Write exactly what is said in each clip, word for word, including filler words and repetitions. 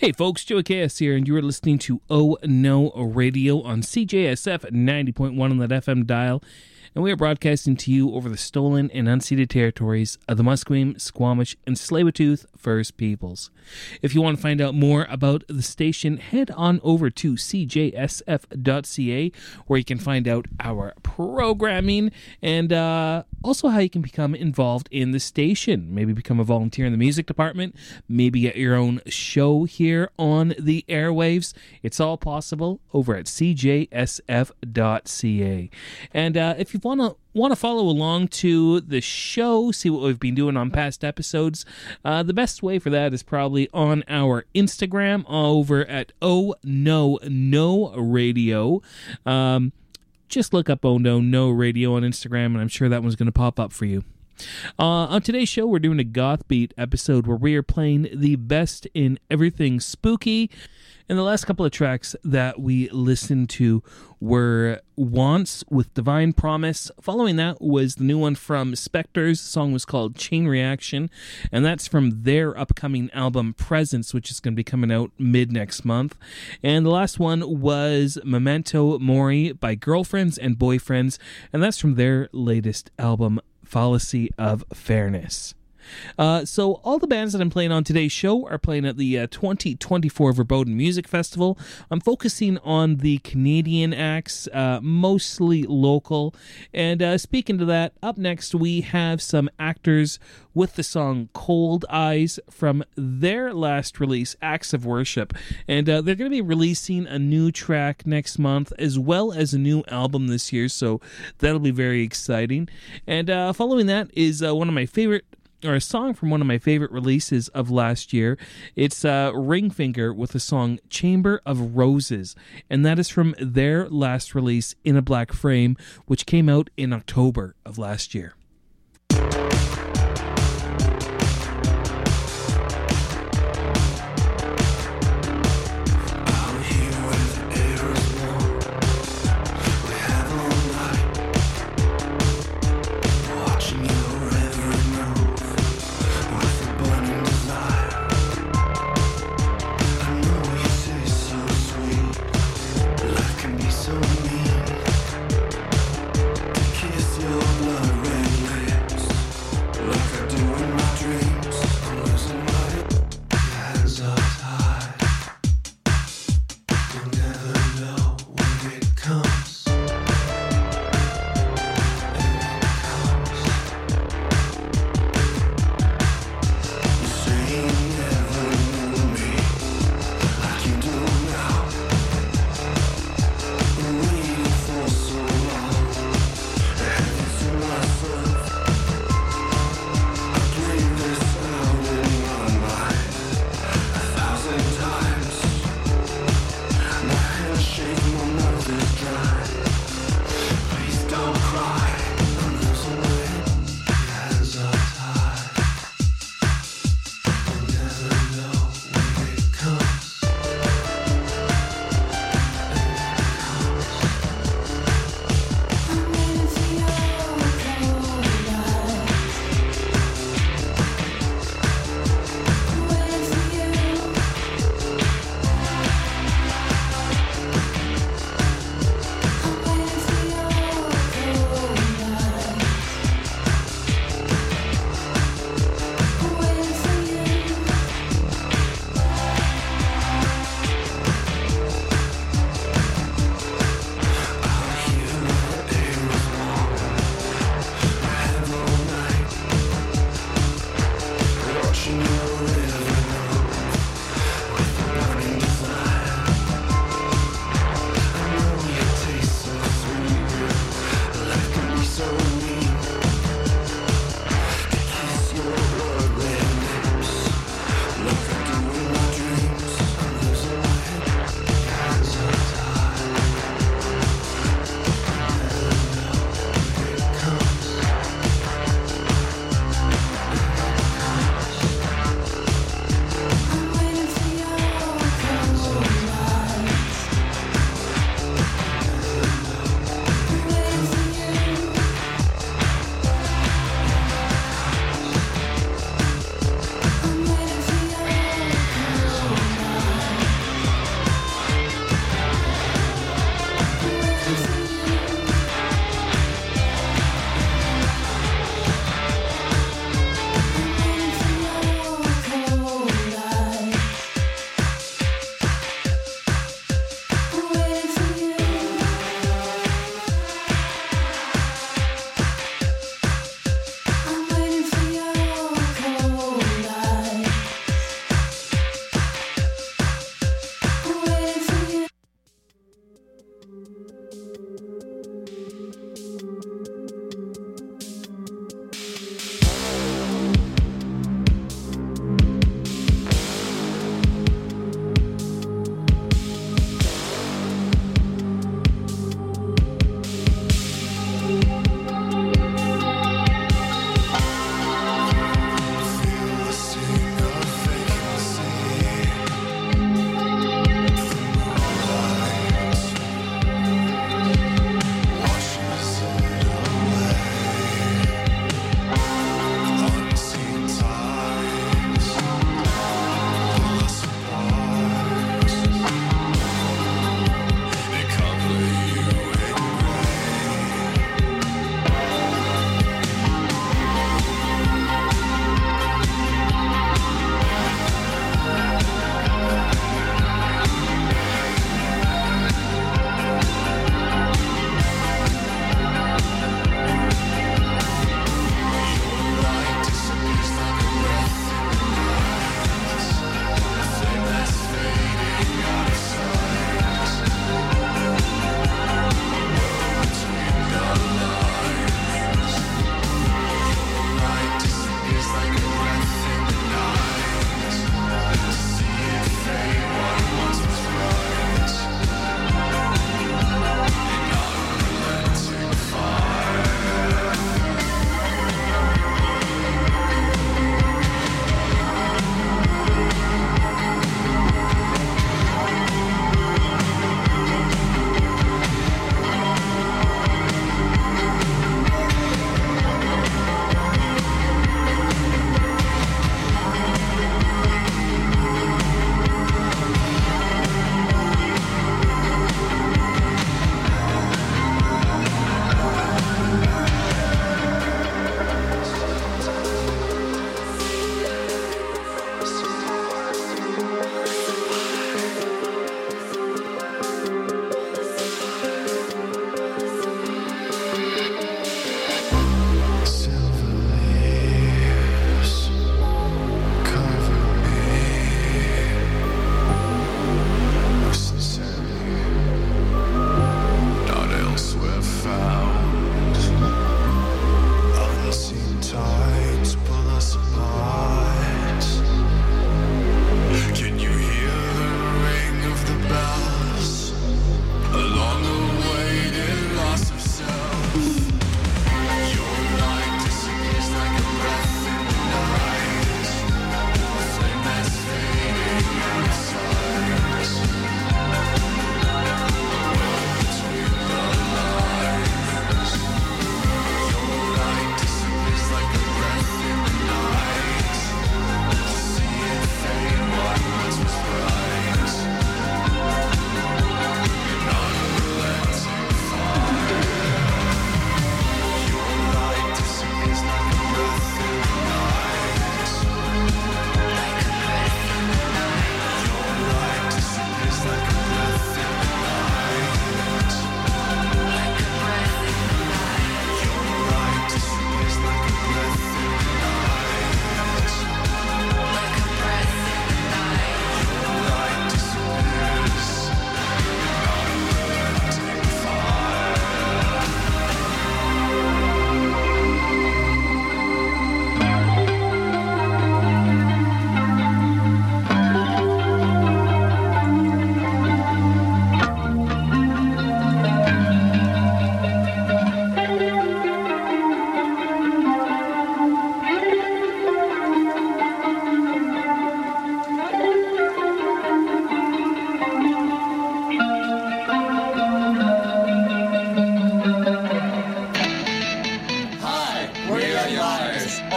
Hey folks, Joey K S here, and you are listening to Oh No Radio on C J S F ninety point one on that F M dial. And we are broadcasting to you over the stolen and unceded territories of the Musqueam, Squamish, and Tsleil-Waututh First Peoples. If you want to find out more about the station, head on over to c j s f dot c a, where you can find out our programming and uh, also how you can become involved in the station. Maybe become a volunteer in the music department, maybe get your own show here on the airwaves. It's all possible over at c j s f dot c a. And uh, if you want to want to follow along to the show, see what we've been doing on past episodes, uh, the best way for that is probably on our Instagram over at Oh No No Radio. Um, just look up Oh No No Radio on Instagram, and I'm sure that one's going to pop up for you. Uh, on today's show, we're doing a Goth Beat episode where we are playing the best in everything spooky. And the last couple of tracks that we listened to were Wants with Divine Promise. Following that was the new one from Spectres. The song was called Chain Reaction, and that's from their upcoming album Presence, which is going to be coming out mid next month. And the last one was Memento Mori by Girlfriends and Boyfriends, and that's from their latest album Fallacy of Fairness. Uh, so all the bands that I'm playing on today's show are playing at the uh, twenty twenty-four Verboten Music Festival. I'm focusing on the Canadian acts, uh, mostly local. And uh, speaking to that, up next we have some actors with the song Cold Eyes from their last release, Acts of Worship. And uh, they're going to be releasing a new track next month as well as a new album this year, so that'll be very exciting. And uh, following that is uh, one of my favorite or a song from one of my favorite releases of last year. It's uh, Ringfinger with the song Chamber of Roses, and that is from their last release, In a Black Frame, which came out in October of last year. So mean to kiss your blood red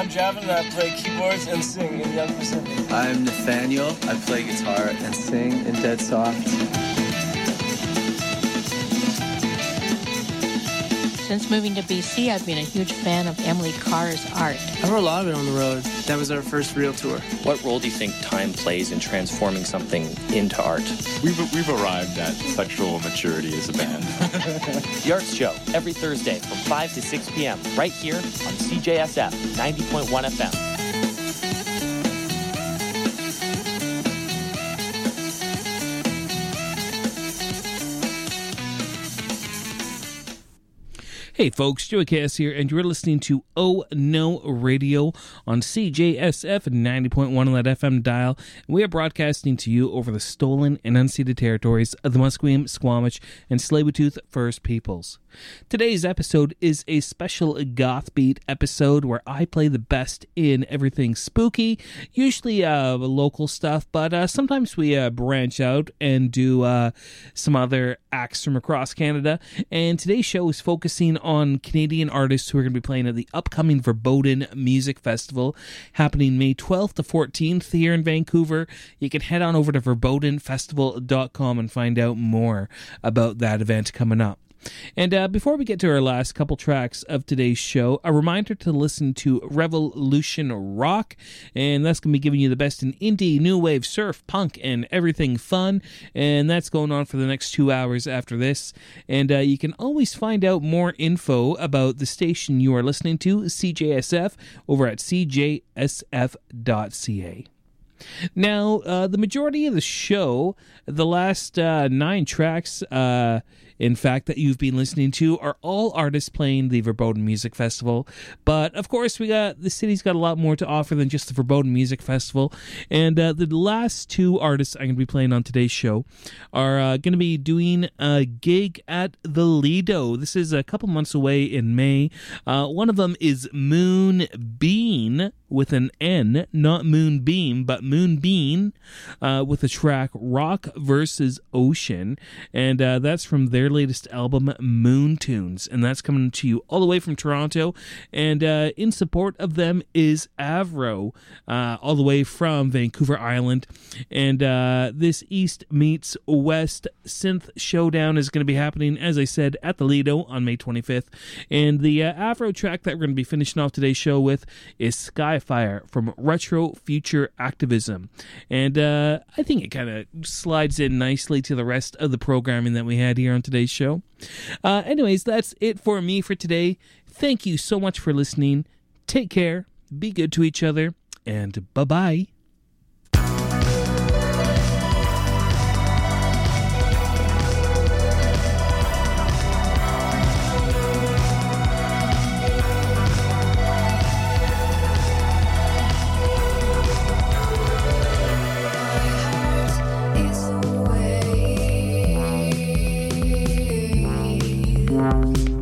I'm Javin, and I play keyboards and sing in Young Vicinity. I'm Nathaniel. I play guitar and sing in Dead Soft. Since moving to B C, I've been a huge fan of Emily Carr's art. I wrote a lot of it on the road. That was our first real tour. What role do you think time plays in transforming something into art? We've, we've arrived at sexual maturity as a band. The Arts Show, every Thursday from five to six p.m. right here on C J S F ninety point one F M. Hey folks, Joey Cass here, and you're listening to Oh No Radio on C J S F ninety point one on that F M dial. And we are broadcasting to you over the stolen and unceded territories of the Musqueam, Squamish, and Tsleil-Waututh First Peoples. Today's episode is a special goth beat episode where I play the best in everything spooky, usually uh, local stuff, but uh, sometimes we uh, branch out and do uh, some other acts from across Canada. And today's show is focusing on Canadian artists who are going to be playing at the upcoming Verboten Music Festival happening May twelfth to fourteenth here in Vancouver. You can head on over to verboten festival dot com and find out more about that event coming up. And uh, before we get to our last couple tracks of today's show, a reminder to listen to Revolution Rock, and that's going to be giving you the best in indie, new wave, surf, punk, and everything fun, and that's going on for the next two hours after this. And uh, you can always find out more info about the station you are listening to, C J S F, over at c j s f dot c a. Now, uh, the majority of the show, the last uh, nine tracks, uh, in fact, that you've been listening to are all artists playing the Verboten Music Festival. But, of course, we got the city's got a lot more to offer than just the Verboten Music Festival. And uh, the last two artists I'm going to be playing on today's show are uh, going to be doing a gig at the Lido. This is a couple months away in May. Uh, one of them is Moonbeam with an N, not Moonbeam, but Moonbeam, uh, with the track Rock versus Ocean. And uh, that's from their latest album, Moon Tunes, and that's coming to you all the way from Toronto. And uh, in support of them is Avro, uh, all the way from Vancouver Island. And uh, this East meets West synth showdown is going to be happening, as I said, at the Lido on May twenty-fifth. And the uh, Avro track that we're going to be finishing off today's show with is Skyfire from Retro Future Activism. And uh, I think it kind of slides in nicely to the rest of the programming that we had here on today's show. Uh, anyways, that's it for me for today. Thank you so much for listening. Take care, be good to each other, and bye-bye. Wow.